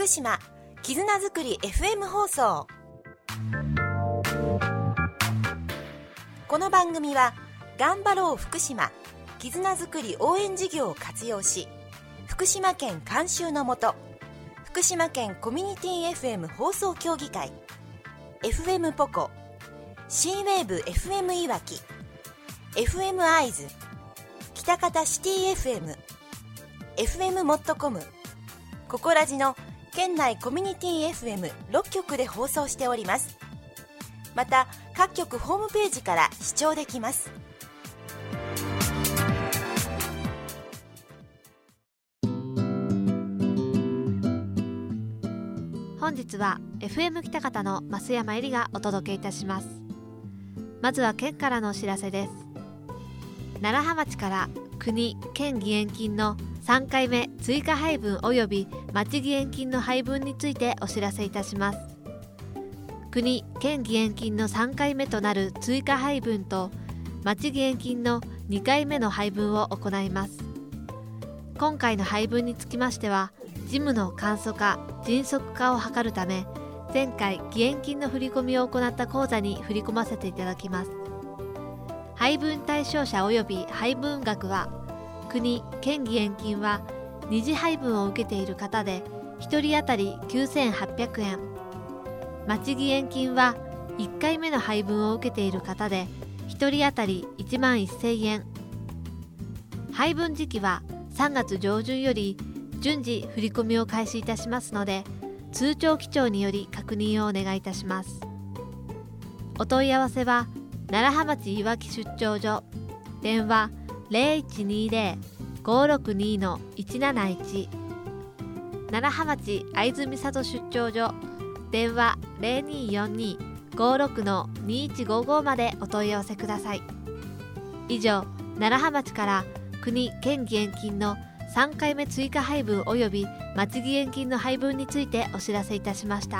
島絆づくり FM 放送。この番組は頑張ろう福島絆づくり応援事業を活用し、福島県監修のもと、福島県コミュニティ FM 放送協議会、 FM ポコ、 C ウェーブ FM いわき、 FM アイズ、北方シティ FM、 FM モットコム、ココラジの県内コミュニティ FM6 局で放送しております。また各局ホームページから視聴できます。 本日は FM 北方の増山えりがお届けいたします。まずは県からのお知らせです。楢葉町から国・県義援金の3回目追加配分及び町義援金の配分についてお知らせいたします。国・県義援金の3回目となる追加配分と町義援金の2回目の配分を行います。今回の配分につきましては、事務の簡素化・迅速化を図るため、前回義援金の振り込みを行った口座に振り込ませていただきます。配分対象者及び配分額は、国・県義援金は2次配分を受けている方で1人当たり9800円、町義援金は1回目の配分を受けている方で1人当たり1万1000円。配分時期は3月上旬より順次振り込みを開始いたしますので、通帳記帳により確認をお願いいたします。お問い合わせは楢葉町いわき出張所、電話 0120-562-171、 楢葉町会津美里出張所、電話 0242-56-2155 までお問い合わせください。以上、楢葉町から国・県義援金の3回目追加配分及び町義援金の配分についてお知らせいたしました。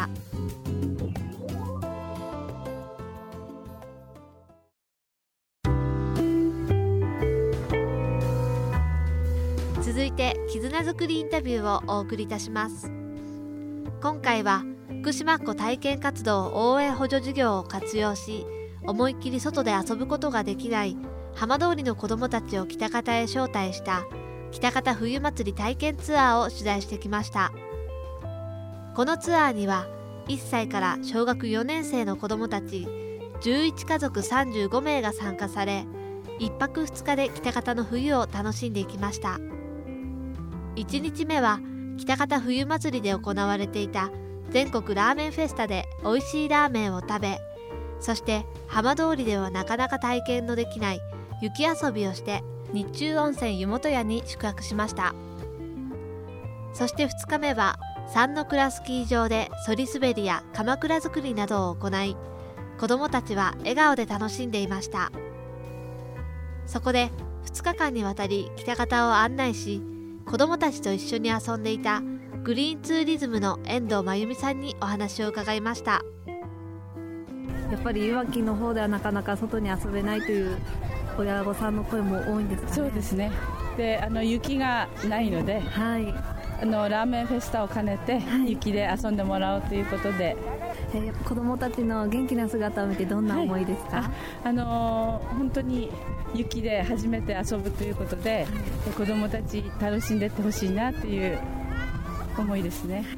続いて絆づくりインタビューをお送りいたします。今回は福島っ子体験活動応援補助事業を活用し、思いっきり外で遊ぶことができない浜通りの子どもたちを北方へ招待した北方冬祭り体験ツアーを取材してきました。このツアーには1歳から小学4年生の子どもたち11家族35名が参加され、1泊2日で北方の冬を楽しんでいきました。1日目は北方冬祭りで行われていた全国ラーメンフェスタで美味しいラーメンを食べ、そして浜通りではなかなか体験のできない雪遊びをして日中温泉湯本屋に宿泊しました。そして2日目は三の倉スキー場でそり滑りや鎌倉作りなどを行い、子どもたちは笑顔で楽しんでいました。そこで2日間にわたり北方を案内し、子どもたちと一緒に遊んでいたグリーンツーリズムの遠藤真由美さんにお話を伺いました。 やっぱりいわきの方ではなかなか外に遊べないという親御さんの声も多いんですかね。 そうですね。で、雪がないので、 はい、 ラーメンフェスタを兼ねて、はい、雪で遊んでもらおうということで、 子どもたちの元気な姿を見てどんな思いですか？ はい、本当に雪で初めて遊ぶということで、子どもたち楽しんでいってほしいなという思いですね。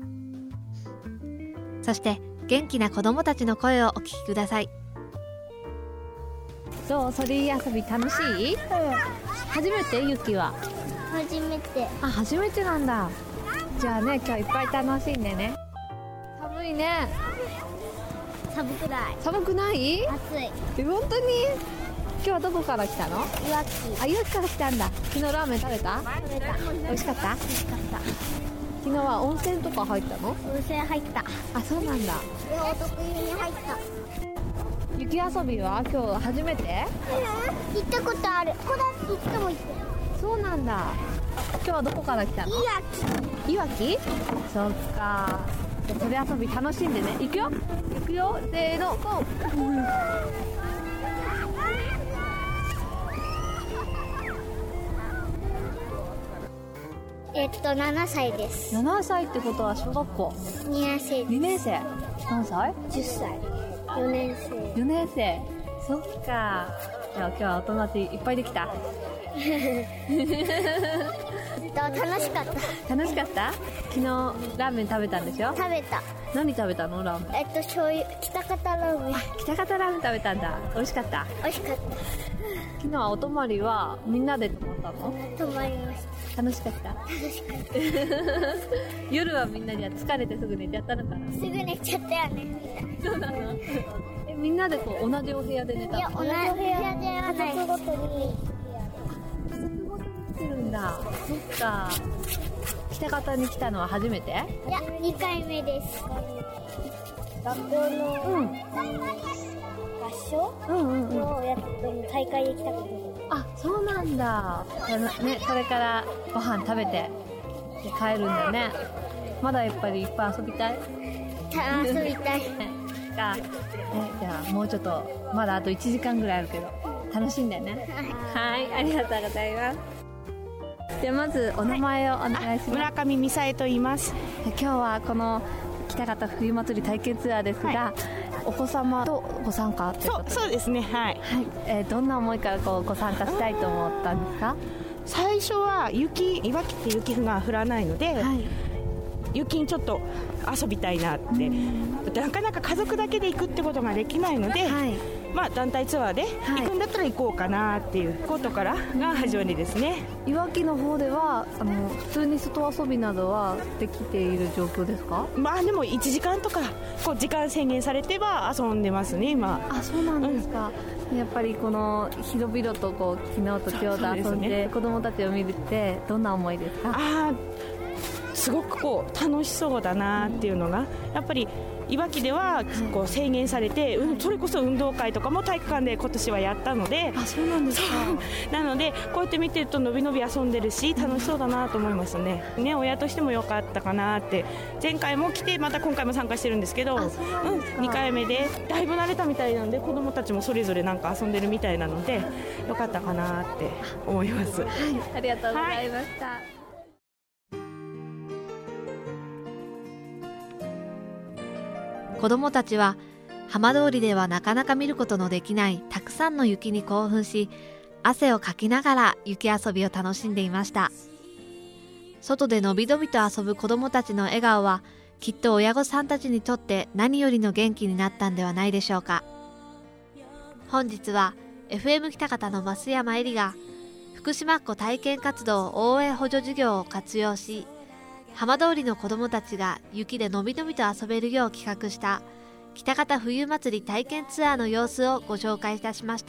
そして元気な子どもたちの声をお聞きください。 どう？そり遊び楽しい？初めて？雪は初めて。 初めてなんだ。じゃあね、今日いっぱい楽しんでね。寒いね。 寒くない。 寒くない？ 暑い。 本当に？今日はどこから来たの？ いわき。 いわきから来たんだ。昨日ラーメン食べた？ 食べた。 美味しかった？ 美味しかった。 昨日は温泉とか入ったの？ 温泉入った。 そうなんだ。 お得意に入った。 雪遊びは今日初めて？ 行ったことある。ここだっていつも行ってる。 そうなんだ。今日はどこから来たの？いわき？そっか。じゃあそれ遊び楽しんでね。行くよ。行くよ。せーの、ゴー。 7歳です。 7歳ってことは小学校 2年生です。 2年生。何歳 ？10歳。4年生。 4年生。そっか。じゃあ今日はお友達いっぱいできた？ 楽しかった。 楽しかった？昨日ラーメン食べたんでしょ？ 食べた。 何食べたの？ラーメン。 醤油、北方ラーメン。 北方ラーメン食べたんだ。美味しかった？ 美味しかった。 昨日はお泊まりはみんなで泊まったの？ 泊まりました。 楽しかった？ 楽しかった。 夜はみんなじゃ疲れてすぐ寝ちゃったのかな？ すぐ寝ちゃったよね。 そうなの？みんなでこう同じお部屋で寝たの？ いや、同じお部屋ではない。家族ごとに。 来てるんだ。そっか。北方に来たのは初めて？ いや、2回目です。学校の合唱の大会で来たことあ、そうなんだ。ね、これからご飯食べて帰るんだね。まだやっぱりいっぱい遊びたい？ 遊びたい。 じゃあもうちょっと、まだあと1時間ぐらいあるけど楽しんでね。はい、ありがとうございます。じゃあまずお名前をお願いします。 村上美沙恵と言います。 今日はこの北方冬祭り体験ツアーですが、お子様とご参加ということで。 そうですね、はい、 はい。どんな思いからご参加したいと思ったんですか？ 最初はいわきって雪が降らないので、雪にちょっと遊びたいなって、なかなか家族だけで行くってことができないので、団体ツアーで行くんだったら行こうかなっていうことからが始まりですね。 いわきの方では普通に外遊びなどはできている状況ですか？ でも1時間とか時間制限されては遊んでますね今。 あ、そうなんですか。やっぱりこの広々と昨日と今日と遊んで子供たちを見るってどんな思いですか？ すごく楽しそうだなっていうのが、やっぱりいわきでは制限されて、それこそ運動会とかも体育館で今年はやったので。 あ、そうなんですか。 なのでこうやって見てるとのびのび遊んでるし楽しそうだなと思いますね。親としても良かったかなって。前回も来てまた今回も参加してるんですけど、2回目でだいぶ慣れたみたいなので、子どもたちもそれぞれなんか遊んでるみたいなので良かったかなって思います。 はい、ありがとうございました。 子どもたちは浜通りではなかなか見ることのできないたくさんの雪に興奮し、汗をかきながら雪遊びを楽しんでいました。外でのびのびと遊ぶ子どもたちの笑顔はきっと親御さんたちにとって何よりの元気になったんではないでしょうか。本日は FM 北方の増山えりが福島っ子体験活動応援補助事業を活用し、浜通りの子どもたちが雪でのびのびと遊べるよう企画した北方冬祭り体験ツアーの様子をご紹介いたしました。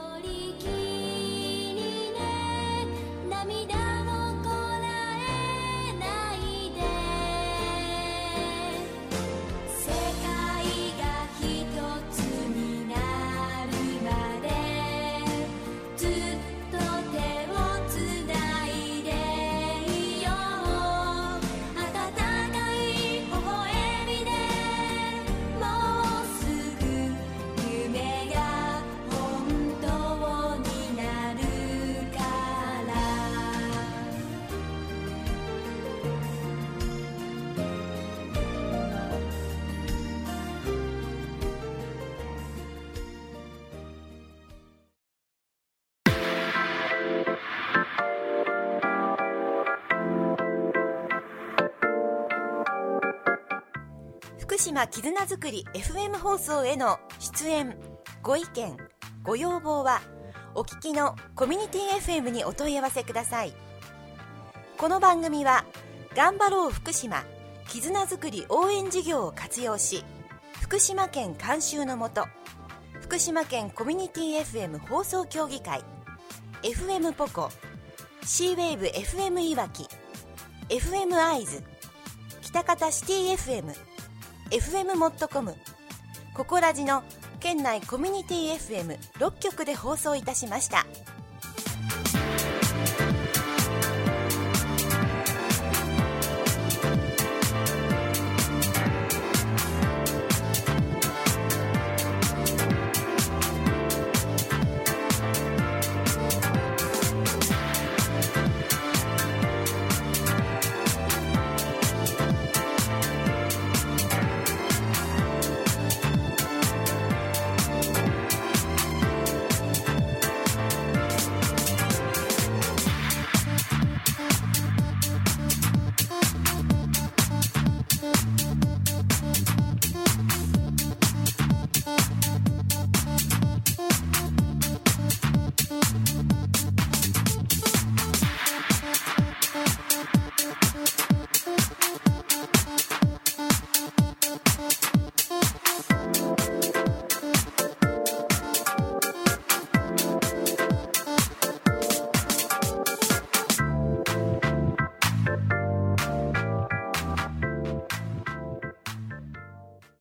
福島絆づくり FM 放送への出演、ご意見、ご要望はお聞きのコミュニティ FM にお問い合わせください。この番組は頑張ろう福島絆づくり応援事業を活用し、福島県監修のもと、福島県コミュニティ FM 放送協議会、 FM ポコ、 C-WAVE FM いわき、 FM 会津、北方シティ FM、 FM モットコム、ココラジの県内コミュニティ FM6 局で放送いたしました。